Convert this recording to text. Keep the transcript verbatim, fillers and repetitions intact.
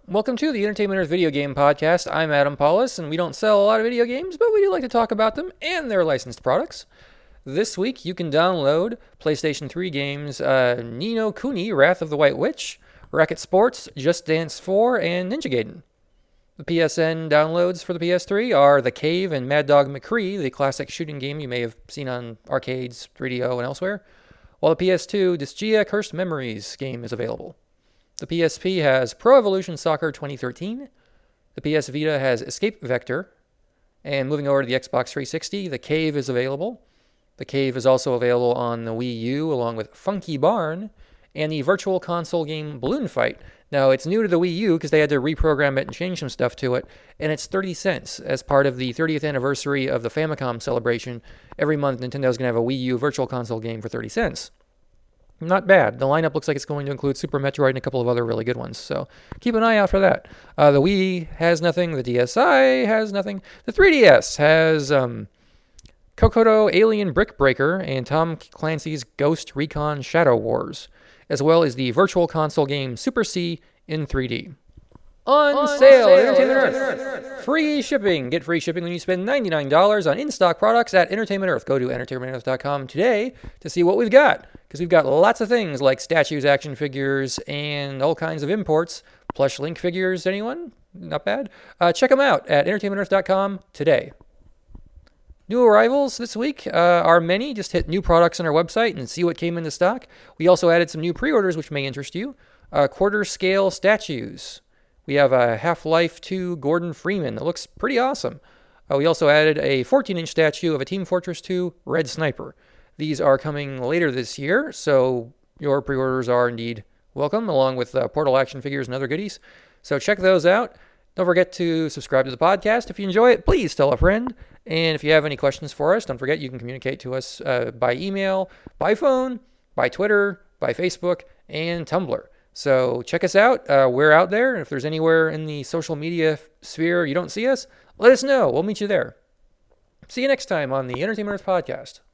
Welcome to the Entertainment Earth Video Game Podcast. I'm Adam Paulus, and we don't sell a lot of video games, but we do like to talk about them and their licensed products. This week, you can download PlayStation three games uh, Ni no Kuni, Wrath of the White Witch, Racket Sports, Just Dance four, and Ninja Gaiden. The P S N downloads for the P S three are The Cave and Mad Dog McCree, the classic shooting game you may have seen on arcades, three D O, and elsewhere, while the P S two Disgaea Cursed Memories game is available. The P S P has Pro Evolution Soccer twenty thirteen, the P S Vita has Escape Vector, and moving over to the Xbox three sixty, The Cave is available. The Cave is also available on the Wii U along with Funky Barn and the Virtual Console game Balloon Fight. Now, it's new to the Wii U because they had to reprogram it and change some stuff to it, and it's thirty cents as part of the thirtieth anniversary of the Famicom celebration. Every month, Nintendo's going to have a Wii U Virtual Console game for thirty cents. Not bad. The lineup looks like it's going to include Super Metroid and a couple of other really good ones, so keep an eye out for that. Uh, the Wii has nothing. The D S I has nothing. The three D S has um, Kokoto Alien Brick Breaker and Tom Clancy's Ghost Recon Shadow Wars, as well as the Virtual Console game Super C in three D. On, on sale, sale Entertainment Earth. Earth. Free shipping. Get free shipping when you spend ninety-nine dollars on in-stock products at Entertainment Earth. Go to entertainment earth dot com today to see what we've got, because we've got lots of things like statues, action figures, and all kinds of imports. Plush Link figures, anyone? Not bad. Uh, check them out at entertainment earth dot com today. New arrivals this week uh, are many. Just hit new products on our website and see what came into stock. We also added some new pre-orders which may interest you. Uh, quarter scale statues. We have a Half-Life two Gordon Freeman that looks pretty awesome. Uh, we also added a fourteen-inch statue of a Team Fortress two Red Sniper. These are coming later this year, so your pre-orders are indeed welcome, along with uh, Portal action figures and other goodies. So check those out. Don't forget to subscribe to the podcast. If you enjoy it, please tell a friend. And if you have any questions for us, don't forget you can communicate to us uh, by email, by phone, by Twitter, by Facebook, and Tumblr. So check us out. Uh, we're out there. If there's anywhere in the social media sphere you don't see us, let us know. We'll meet you there. See you next time on the Entertainment Earth Podcast.